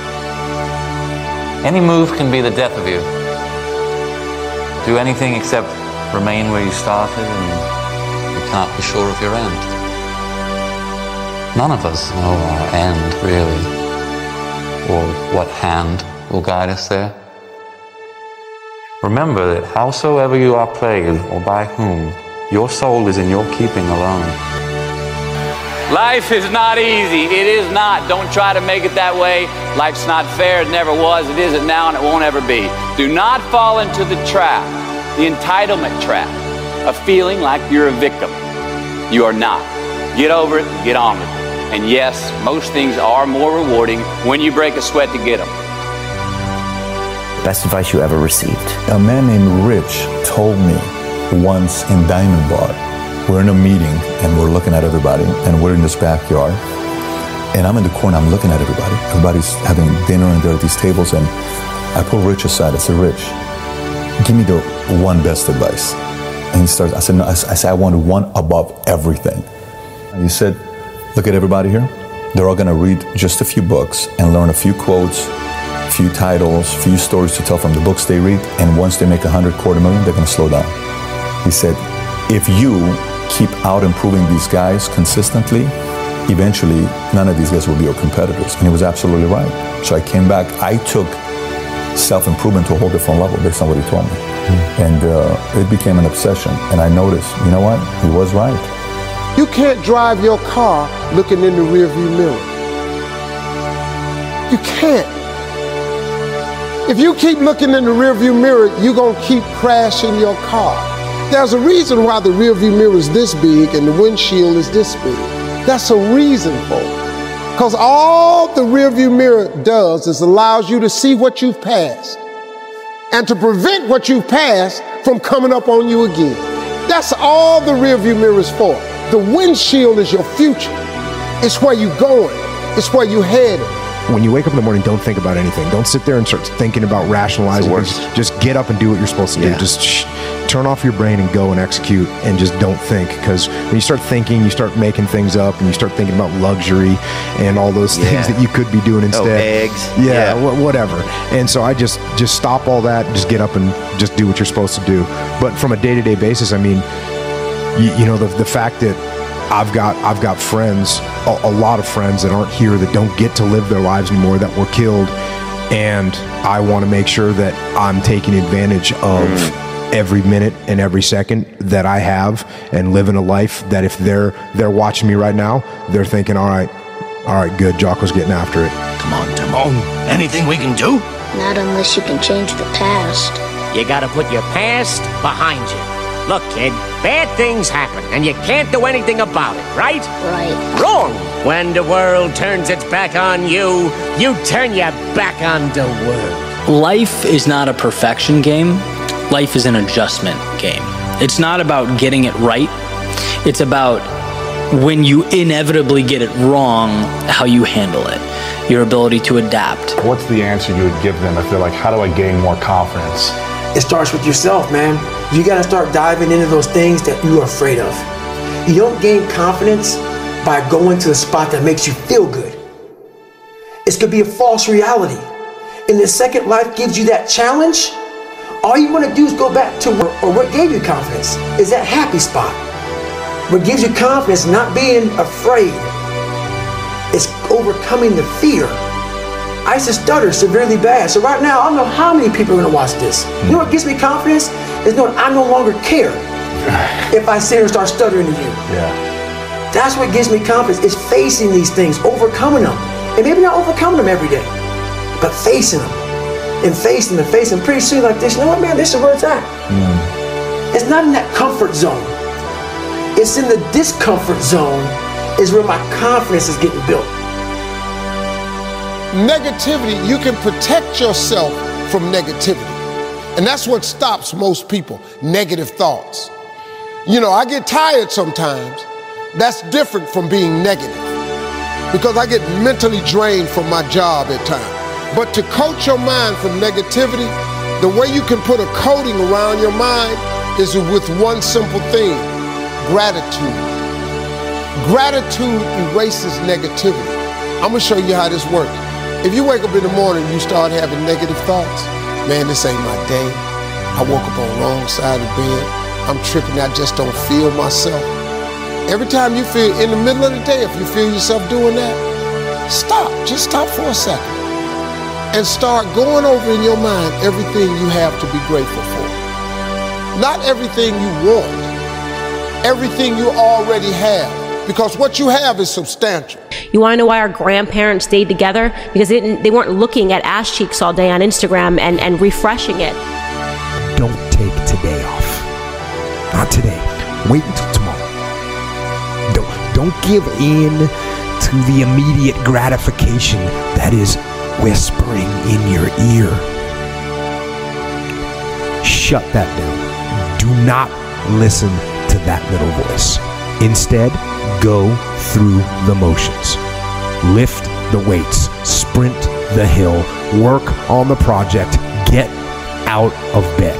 Any move can be the death of you. Do anything except remain where you started, and you can't be sure of your end. None of us know our end, really, or what hand will guide us there. Remember that howsoever you are played, or by whom, your soul is in your keeping alone. Life is not easy. It is not. Don't try to make it that way. Life's not fair. It never was. It isn't now, and it won't ever be. Do not fall into the trap, the entitlement trap, of feeling like you're a victim. You are not. Get over it, get on with it. And yes, most things are more rewarding when you break a sweat to get them. Best advice you ever received? A man named Rich told me once in Diamond Bar. We're in a meeting and we're looking at everybody, and we're in this backyard. And I'm in the corner, I'm looking at everybody. Everybody's having dinner and they're at these tables, and I pull Rich aside. I said, Rich, give me the one best advice. And he starts, I said, no, I said, I wanted one above everything. And he said, look at everybody here. They're all gonna read just a few books and learn a few quotes, a few titles, a few stories to tell from the books they read. And once they make $100,000, they're gonna slow down. He said, if you keep out improving these guys consistently, eventually none of these guys will be your competitors. And he was absolutely right. So I came back, I took self-improvement to a whole different level based on what he told me. And it became an obsession. And I noticed, you know what, he was right. You can't drive your car looking in the rearview mirror. You can't. If you keep looking in the rearview mirror, you're gonna keep crashing your car. There's a reason why the rearview mirror is this big and the windshield is this big. That's a reason for it. Because all the rearview mirror does is allows you to see what you've passed and to prevent what you've passed from coming up on you again. That's all the rearview mirror is for. The windshield is your future. It's where you're going. It's where you're headed. When you wake up in the morning, don't think about anything. Don't sit there and start thinking about rationalizing things. Just get up and do what you're supposed to do. Just turn off your brain and go and execute, and just don't think. Because when you start thinking, you start making things up, and you start thinking about luxury and all those things that you could be doing instead. Eggs. Whatever. And so I just stop all that, just get up and just do what you're supposed to do. But from a day-to-day basis, I mean, you know, the fact that I've got friends, a lot of friends that aren't here, that don't get to live their lives anymore, that were killed, and I want to make sure that I'm taking advantage of every minute and every second that I have, and living a life that if they're watching me right now, they're thinking, all right, good, Jocko's getting after it. Come on, Timon. Anything we can do? Not unless you can change the past. You gotta put your past behind you. Look, kid, bad things happen, and you can't do anything about it, right? Right. Wrong! When the world turns its back on you, you turn your back on the world. Life is not a perfection game. Life is an adjustment game. It's not about getting it right. It's about when you inevitably get it wrong, how you handle it, your ability to adapt. What's the answer you would give them if they're like, how do I gain more confidence? It starts with yourself, man. You gotta start diving into those things that you are afraid of. You don't gain confidence by going to a spot that makes you feel good. It's gonna be a false reality. And the second life gives you that challenge, all you wanna do is go back to what gave you confidence, is that happy spot. What gives you confidence, not being afraid. It's overcoming the fear. I used to stutter severely bad. So right now, I don't know how many people are gonna watch this. You know what gives me confidence? Is knowing I no longer care if I sit here and start stuttering to you. Yeah. That's what gives me confidence, is facing these things, overcoming them. And maybe not overcoming them every day, but facing them. And facing them and facing them. Pretty soon like this, you know what, man, this is where it's at. It's not in that comfort zone. It's in the discomfort zone is where my confidence is getting built. Negativity, you can protect yourself from negativity. And that's what stops most people, negative thoughts. You know, I get tired sometimes. That's different from being negative, because I get mentally drained from my job at times. But to coach your mind from negativity, the way you can put a coating around your mind is with one simple thing: gratitude. Gratitude erases negativity. I'm gonna show you how this works. If you wake up in the morning and you start having negative thoughts, man, this ain't my day. I woke up on the wrong side of the bed. I'm tripping, I just don't feel myself. Every time you feel in the middle of the day, if you feel yourself doing that, stop, just stop for a second. And start going over in your mind everything you have to be grateful for. Not everything you want, everything you already have. Because what you have is substantial. You want to know why our grandparents stayed together? Because they weren't looking at ass cheeks all day on Instagram and refreshing it. Don't take today off. Not today. Wait until tomorrow. Don't give in to the immediate gratification that is whispering in your ear. Shut that down. Do not listen to that little voice. Instead, go through the motions. Lift the weights, sprint the hill, work on the project, get out of bed.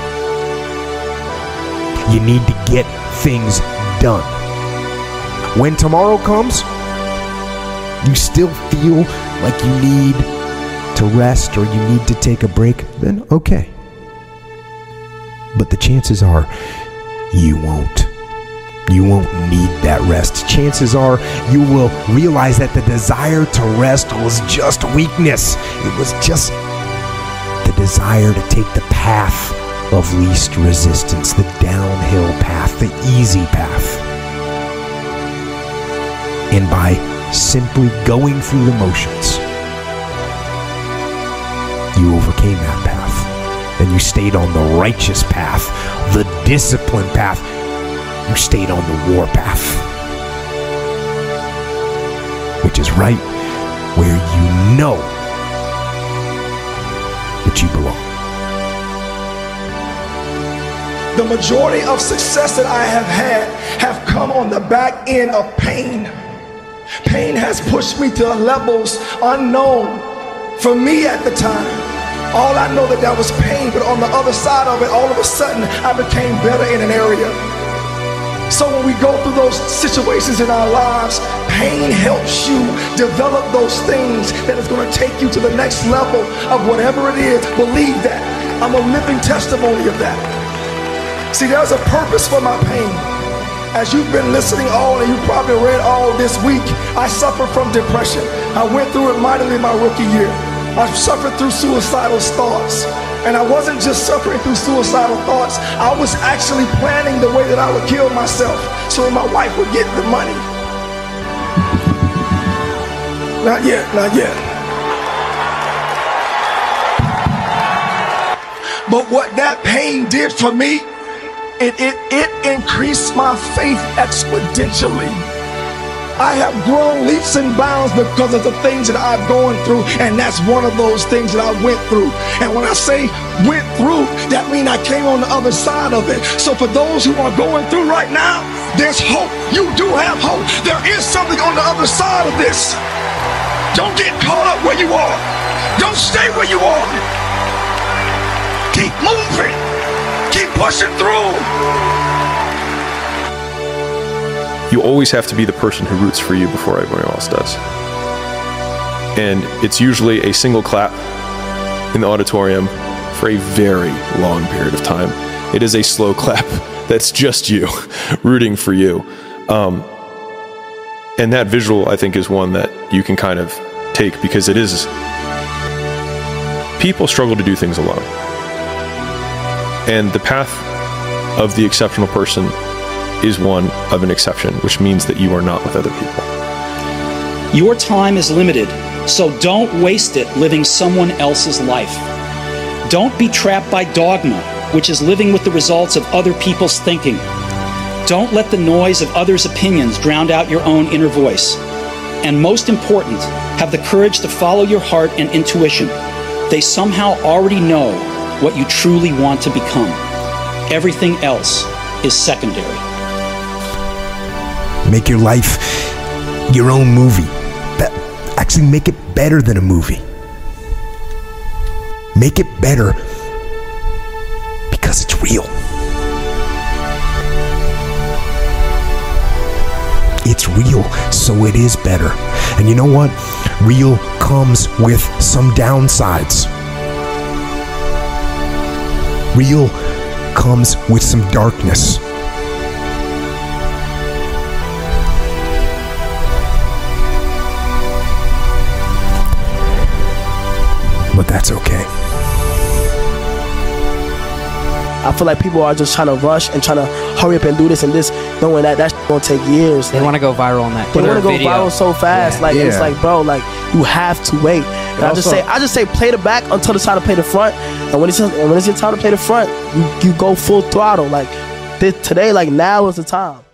You need to get things done. When tomorrow comes, you still feel like you need to rest or you need to take a break, then okay. But the chances are you won't. You won't need that rest. Chances are you will realize that the desire to rest was just weakness. It was just the desire to take the path of least resistance, the downhill path, the easy path. And by simply going through the motions, you overcame that path. And you stayed on the righteous path, the disciplined path. You stayed on the war path, which is right where you know that you belong. The majority of success that I have had have come on the back end of pain. Pain has pushed me to levels unknown for me at the time. All I know that was pain, but on the other side of it, all of a sudden, I became better in an area. So when we go through those situations in our lives, pain helps you develop those things that is going to take you to the next level of whatever it is. Believe that. I'm a living testimony of that. See, there's a purpose for my pain. As you've been listening all, and you probably read all this week, I suffered from depression. I went through it mightily my rookie year. I suffered through suicidal thoughts. And I wasn't just suffering through suicidal thoughts. I was actually planning the way that I would kill myself so my wife would get the money. Not yet, not yet. But what that pain did for me, it increased my faith exponentially. I have grown leaps and bounds because of the things that I've gone through, and that's one of those things that I went through. And when I say went through, that means I came on the other side of it. So for those who are going through right now, there's hope. You do have hope. There is something on the other side of this. Don't get caught up where you are. Don't stay where you are. Keep moving. Keep pushing through. You always have to be the person who roots for you before everyone else does. And it's usually a single clap in the auditorium for a very long period of time. It is a slow clap that's just you rooting for you. And that visual, I think, is one that you can kind of take, because it is, people struggle to do things alone. And the path of the exceptional person is one of an exception, which means that you are not with other people. Your time is limited, so don't waste it living someone else's life. Don't be trapped by dogma, which is living with the results of other people's thinking. Don't let the noise of others' opinions drown out your own inner voice. And most important, have the courage to follow your heart and intuition. They somehow already know what you truly want to become. Everything else is secondary. Make your life your own movie. Actually, make it better than a movie. Make it better because it's real. It's real, so it is better. And you know what? Real comes with some downsides. Real comes with some darkness. But that's okay. I feel like people are just trying to rush and trying to hurry up and do this and this, knowing that that's gonna take years. They want to go viral on that. They want to go viral so fast. Yeah. Like it's like, bro, like you have to wait. And I just say, play the back until it's time to play the front. And when it's your time to play the front, you go full throttle. Like today, like now is the time.